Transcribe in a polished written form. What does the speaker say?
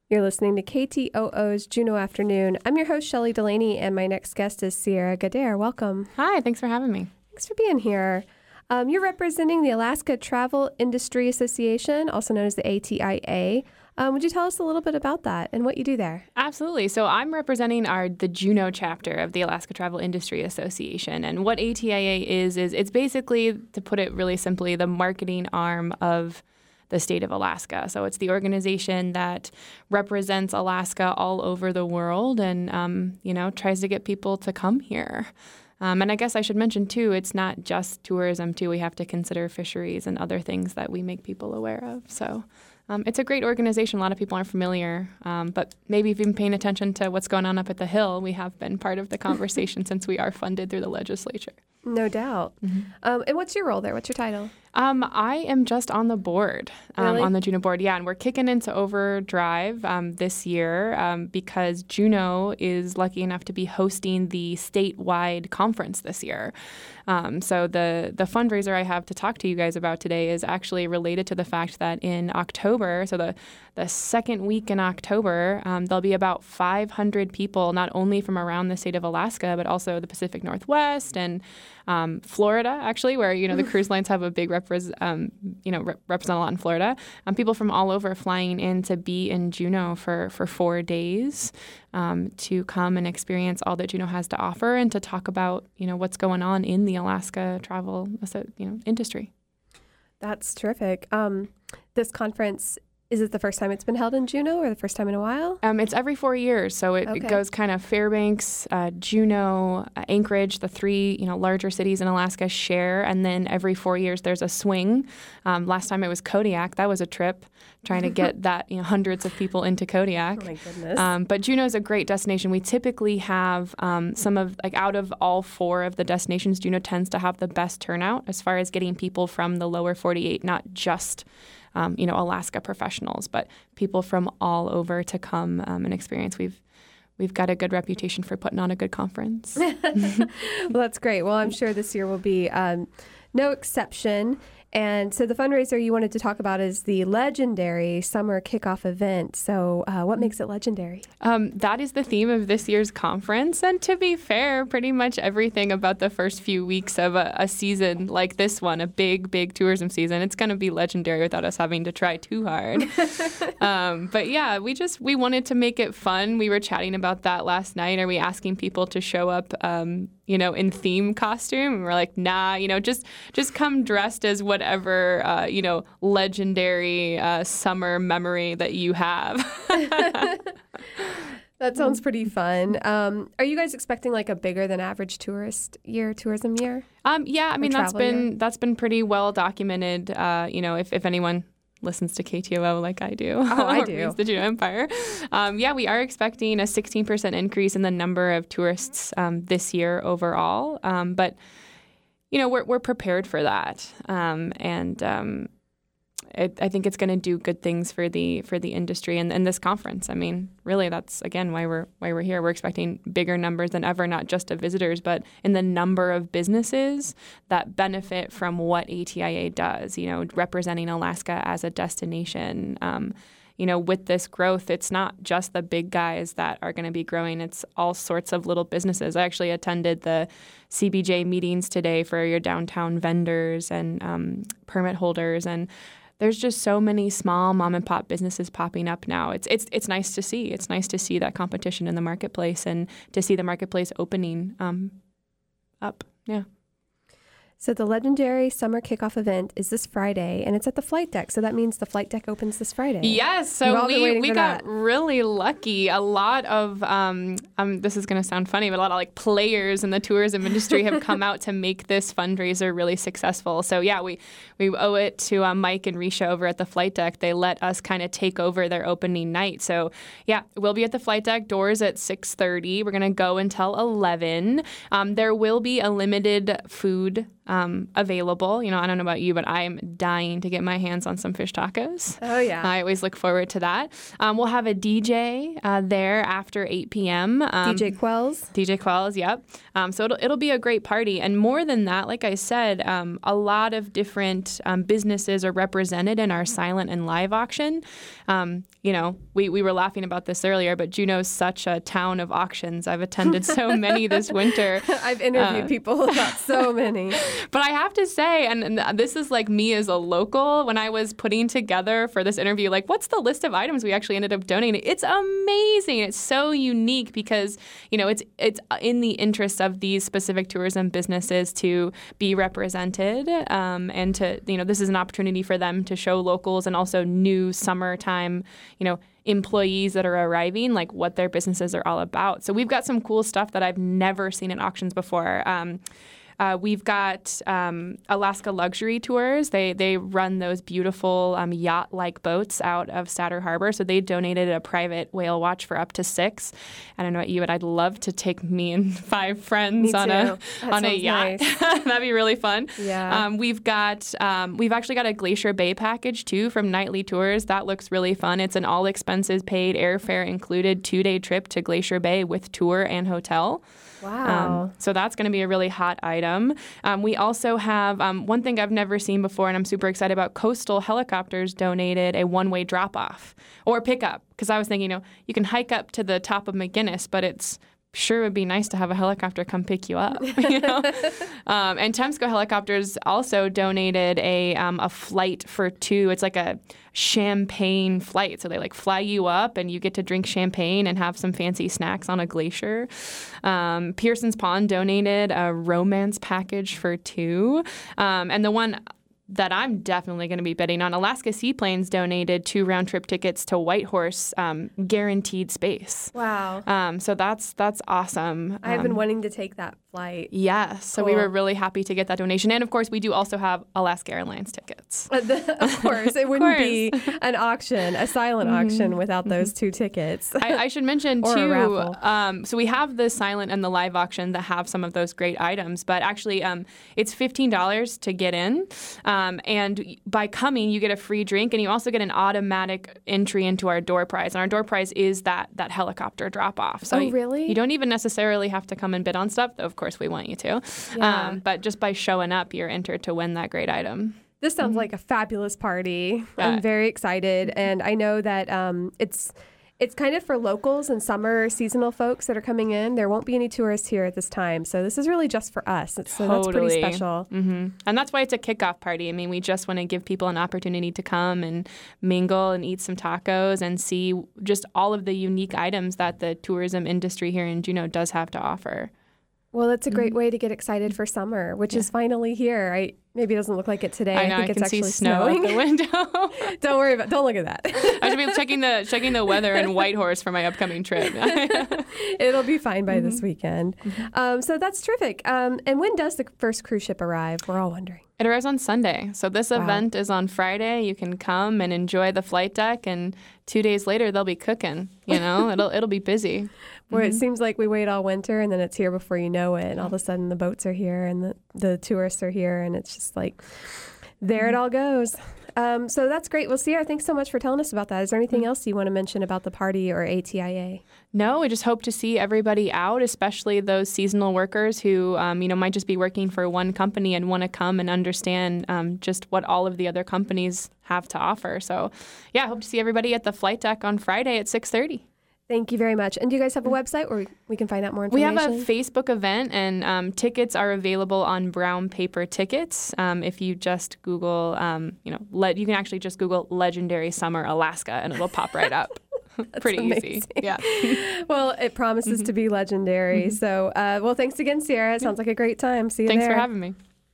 You're listening to KTOO's Juneau Afternoon. I'm your host, Shelley Delaney, and my next guest is Sierra Gader. Welcome. Hi, thanks for having me. Thanks for being here. You're representing the Alaska Travel Industry Association, also known as the ATIA. Would you tell us a little bit about that and what you do there? Absolutely. So I'm representing the Juneau chapter of the Alaska Travel Industry Association. And what ATIA is it's basically, to put it really simply, the marketing arm of the state of Alaska. So it's the organization that represents Alaska all over the world and, tries to get people to come here. And I guess I should mention, too, it's not just tourism, too. We have to consider fisheries and other things that we make people aware of. So it's a great organization. A lot of people aren't familiar. But maybe if you've been paying attention to what's going on up at the Hill, we have been part of the conversation since we are funded through the legislature. No doubt. Mm-hmm. And what's your role there? What's your title? I am just on the board, Really? on the Juneau board. Yeah, and we're kicking into overdrive this year because Juneau is lucky enough to be hosting the statewide conference this year. So the fundraiser I have to talk to you guys about today is actually related to the fact that in October, so the second week in October, there'll be about 500 people, not only from around the state of Alaska, but also the Pacific Northwest and Florida, actually, where, the cruise lines have a big represent a lot in Florida. People from all over flying in to be in Juneau for 4 days to come and experience all that Juneau has to offer and to talk about, what's going on in the Alaska travel, industry. That's terrific. This conference, is it the first time it's been held in Juneau or the first time in a while? It's every 4 years. So it goes kind of Fairbanks, Juneau, Anchorage, the three, larger cities in Alaska share. And then every 4 years there's a swing. Last time it was Kodiak. That was a trip trying to get that, hundreds of people into Kodiak. Oh my goodness. But Juneau is a great destination. We typically have out of all four of the destinations, Juneau tends to have the best turnout as far as getting people from the lower 48, not just Alaska professionals, but people from all over to come and experience. We've got a good reputation for putting on a good conference. Well, that's great. Well, I'm sure this year will be no exception. And so the fundraiser you wanted to talk about is the legendary summer kickoff event. So what makes it legendary? That is the theme of this year's conference. And to be fair, pretty much everything about the first few weeks of a season like this one, a big, big tourism season, it's going to be legendary without us having to try too hard. But yeah, we wanted to make it fun. We were chatting about that last night. Are we asking people to show up in theme costume? And we're like, nah, just come dressed as whatever, legendary summer memory that you have. That sounds pretty fun. Are you guys expecting like a bigger than average tourism year? Yeah, that's been pretty well documented. If anyone listens to KTOO like I do. Oh, I do. Reads the Juneau Empire. We are expecting a 16% increase in the number of tourists this year overall. But we're prepared for that. I think it's going to do good things for the industry and this conference. I mean, really, that's again why we're here. We're expecting bigger numbers than ever, not just of visitors, but in the number of businesses that benefit from what ATIA does. Representing Alaska as a destination. With this growth, it's not just the big guys that are going to be growing. It's all sorts of little businesses. I actually attended the CBJ meetings today for your downtown vendors and permit holders, and there's just so many small mom and pop businesses popping up now. It's nice to see. It's nice to see that competition in the marketplace and to see the marketplace opening up. Yeah. So the legendary summer kickoff event is this Friday, and it's at the flight deck. So that means the flight deck opens this Friday. Yes. So we got really lucky. A lot of this is going to sound funny, but a lot of players in the tourism industry have come out to make this fundraiser really successful. So yeah, we owe it to Mike and Risha over at the flight deck. They let us kind of take over their opening night. So yeah, we'll be at the flight deck. Doors at 6:30. We're going to go until 11. There will be a limited food available. I don't know about you, but I'm dying to get my hands on some fish tacos. Oh, yeah. I always look forward to that. We'll have a DJ there after 8 p.m. DJ Quells. DJ Quells, yep. So it'll be a great party. And more than that, like I said, a lot of different businesses are represented in our silent and live auction. We were laughing about this earlier, but Juneau's such a town of auctions. I've attended so many this winter. I've interviewed people about so many. But I have to say, and this is like me as a local, when I was putting together for this interview, like, what's the list of items we actually ended up donating? It's amazing. It's so unique because, it's in the interest of these specific tourism businesses to be represented and to, this is an opportunity for them to show locals and also new summertime, employees that are arriving, like what their businesses are all about. So we've got some cool stuff that I've never seen at auctions before. We've got Alaska Luxury Tours. They run those beautiful yacht-like boats out of Statter Harbor. So they donated a private whale watch for up to 6. I don't know about you, but I'd love to take me and 5 friends on a yacht. Nice. That'd be really fun. Yeah. We've actually got a Glacier Bay package too from Nightly Tours. That looks really fun. It's an all expenses paid, airfare included 2-day trip to Glacier Bay with tour and hotel. Wow. So that's going to be a really hot item. We also have one thing I've never seen before, and I'm super excited about. Coastal Helicopters donated a one-way drop-off or pickup, because I was thinking, you can hike up to the top of McGinnis, but it's sure would be nice to have a helicopter come pick you up. And Temsco Helicopters also donated a flight for 2. It's like a champagne flight. So they fly you up and you get to drink champagne and have some fancy snacks on a glacier. Pearson's Pond donated a romance package for 2. And the one that I'm definitely going to be bidding on, Alaska Seaplanes donated 2 round-trip tickets to Whitehorse, guaranteed space. Wow. So that's awesome. I've been wanting to take that flight. Yes. So we were really happy to get that donation. And, of course, we do also have Alaska Airlines tickets. Of course. It wouldn't be an auction, a silent auction, without those 2 tickets. I should mention, or too, a raffle. So we have the silent and the live auction that have some of those great items. But actually, it's $15 to get in. And by coming, you get a free drink, and you also get an automatic entry into our door prize. And our door prize is that helicopter drop-off. So really? You don't even necessarily have to come and bid on stuff, though, of course, we want you to. Yeah. But just by showing up, you're entered to win that great item. This sounds like a fabulous party. I'm very excited. And I know that it's kind of for locals and summer seasonal folks that are coming in. There won't be any tourists here at this time. So this is really just for us. So that's pretty special. Mm-hmm. And that's why it's a kickoff party. I mean, we just want to give people an opportunity to come and mingle and eat some tacos and see just all of the unique items that the tourism industry here in Juneau does have to offer. Well, it's a great way to get excited for summer, which is finally here. Maybe it doesn't look like it today. I know, think it's can actually see snow snowing. out the window. Don't look at that. I should be checking the weather in Whitehorse for my upcoming trip. It'll be fine by this weekend. So that's terrific. And when does the first cruise ship arrive? We're all wondering. It arrives on Sunday. So this event is on Friday. You can come and enjoy the flight deck, and 2 days later they'll be cooking. It'll be busy. Where it seems like we wait all winter and then it's here before you know it, and all of a sudden the boats are here and the tourists are here, and it's just like there it all goes. So that's great. Well, Sierra, thanks so much for telling us about that. Is there anything else you want to mention about the party or ATIA? No, we just hope to see everybody out, especially those seasonal workers who, might just be working for one company and want to come and understand just what all of the other companies have to offer. So, I hope to see everybody at the flight deck on Friday at 6:30. Thank you very much. And do you guys have a website where we can find out more information? We have a Facebook event, and tickets are available on brown paper tickets. If you just Google, you can actually just Google Legendary Summer Alaska, and it'll pop right up. Pretty easy. Yeah. Well, it promises to be legendary. So, thanks again, Sierra. It sounds like a great time. See you there. Thanks for having me.